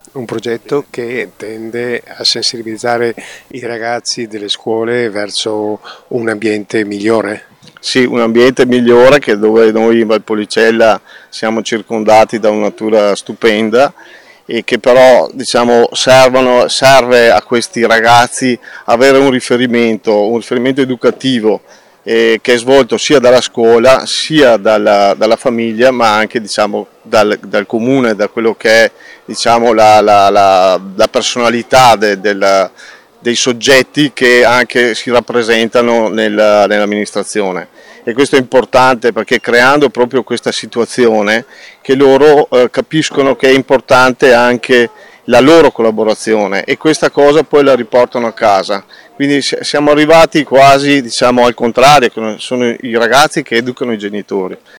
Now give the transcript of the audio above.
Un progetto che tende a sensibilizzare i ragazzi delle scuole verso un ambiente migliore. Sì, un ambiente migliore che dove noi in Valpolicella siamo circondati da una natura stupenda e che però diciamo, serve a questi ragazzi avere un riferimento educativo che è svolto sia dalla scuola sia dalla famiglia ma anche diciamo, dal comune, da quello che è diciamo, la personalità dei soggetti che anche si rappresentano nell'amministrazione. E questo è importante perché creando proprio questa situazione che loro capiscono che è importante anche la loro collaborazione e questa cosa poi la riportano a casa. Quindi siamo arrivati quasi diciamo, al contrario, che sono i ragazzi che educano i genitori.